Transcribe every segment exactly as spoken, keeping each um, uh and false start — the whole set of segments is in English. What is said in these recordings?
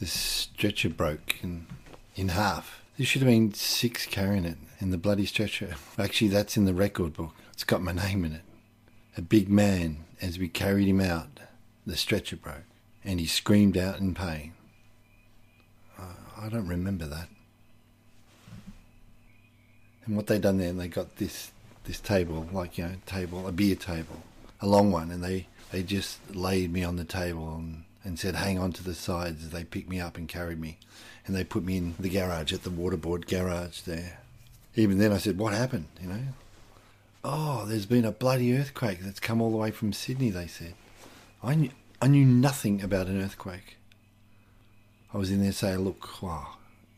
the stretcher broke in, in half. There should have been six carrying it in the bloody stretcher. Actually, that's in the record book. It's got my name in it. A big man, as we carried him out, the stretcher broke, and he screamed out in pain. Uh, I don't remember that. And what they done then, they got this this table, like, you know, table, a beer table, a long one, and they, they just laid me on the table and, and said, hang on to the sides as they picked me up and carried me. And they put me in the garage, at the waterboard garage there. Even then I said, what happened, you know? Oh, there's been a bloody earthquake that's come all the way from Sydney, they said. I knew, I knew nothing about an earthquake. I was in there saying, look, wow,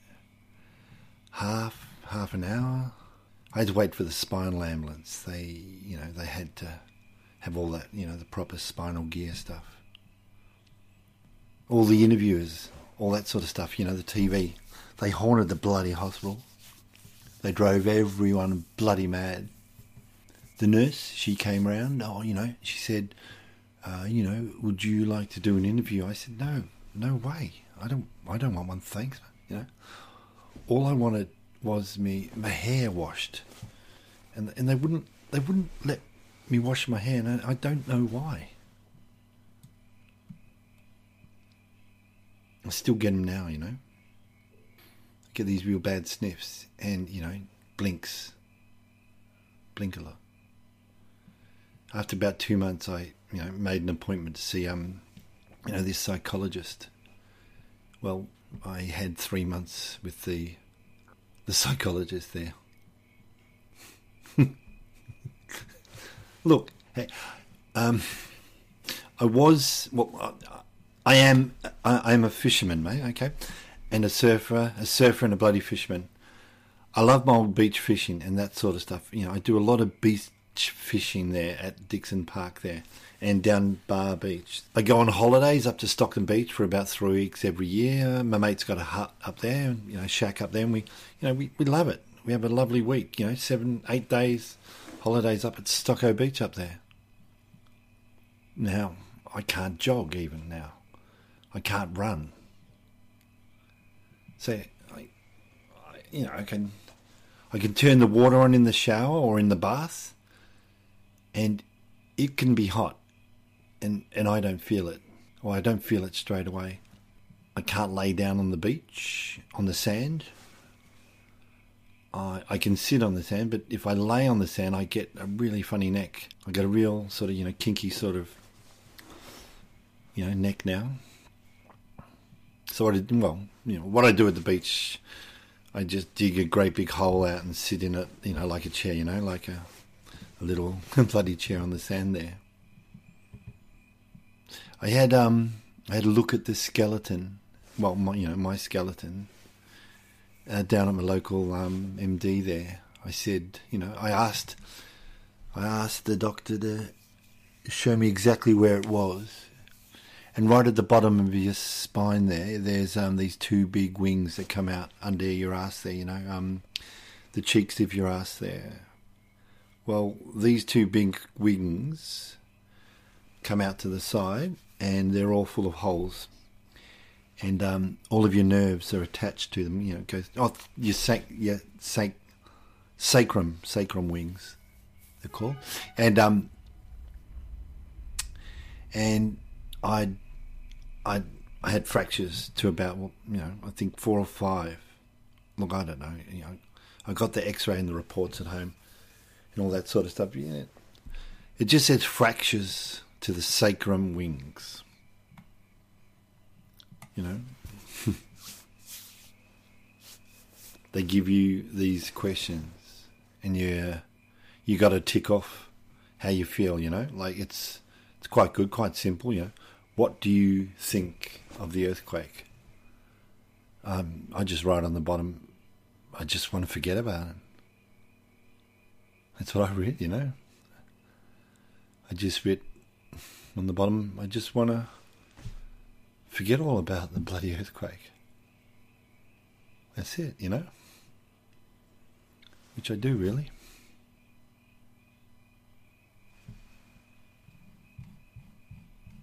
half, half an hour. I had to wait for the spinal ambulance. They, you know, they had to have all that, you know, the proper spinal gear stuff. All the interviewers, all that sort of stuff, you know, the T V. They haunted the bloody hospital. They drove everyone bloody mad. The nurse, she came round, oh, you know, she said, uh, you know, would you like to do an interview? I said, no, no way. I don't, I don't want one, thanks, you know. All I wanted was me my hair washed, and and they wouldn't they wouldn't let me wash my hair, and I, I don't know why. I still get them now, you know. I get these real bad sniffs, and you know, blinks, blink a lot. After about two months, I you know made an appointment to see um you know this psychologist. Well, I had three months with the the psychologist there. Look, hey, um, I was, well, I am, I am a fisherman, mate. Okay, and a surfer, a surfer and a bloody fisherman. I love my old beach fishing and that sort of stuff. You know, I do a lot of beach fishing there at Dixon Park there, and down Bar Beach. I go on holidays up to Stockton Beach for about three weeks every year. My mate's got a hut up there, you know, shack up there, and we, you know, we, we love it. We have a lovely week, you know, seven, eight days holidays up at Stocko Beach up there. Now, I can't jog even now. I can't run. So, I, I, you know, I can, I can turn the water on in the shower or in the bath, and it can be hot. And, and I don't feel it, or I don't feel it straight away. I can't lay down on the beach, on the sand. I, I can sit on the sand, but if I lay on the sand, I get a really funny neck. I get a real sort of, you know, kinky sort of, you know, neck now. So what I did, well, you know, what I do at the beach, I just dig a great big hole out and sit in it, you know, like a chair, you know, like a, a little bloody chair on the sand there. I had um I had a look at the skeleton, well, my, you know, my skeleton, uh, down at my local um, M D there. I said, you know, I asked, I asked the doctor to show me exactly where it was, and right at the bottom of your spine there, there's um these two big wings that come out under your ass there, you know, um the cheeks of your ass there. Well, these two big wings come out to the side, and they're all full of holes, and um, all of your nerves are attached to them. You know, it goes oh your sac your sac sacrum sacrum wings, they're called, and um and I I I had fractures to about, you know, I think four or five. Look, I don't know. You know, I got the X-ray and the reports at home and all that sort of stuff. Yeah, it just says fractures to the sacrum wings. You know, they give you these questions, and you you got to tick off how you feel. You know, like it's it's quite good, quite simple. You know, what do you think of the earthquake? Um, I just write on the bottom, I just want to forget about it. That's what I read. You know, I just read on the bottom, I just want to forget all about the bloody earthquake. That's it, you know. Which I do, really.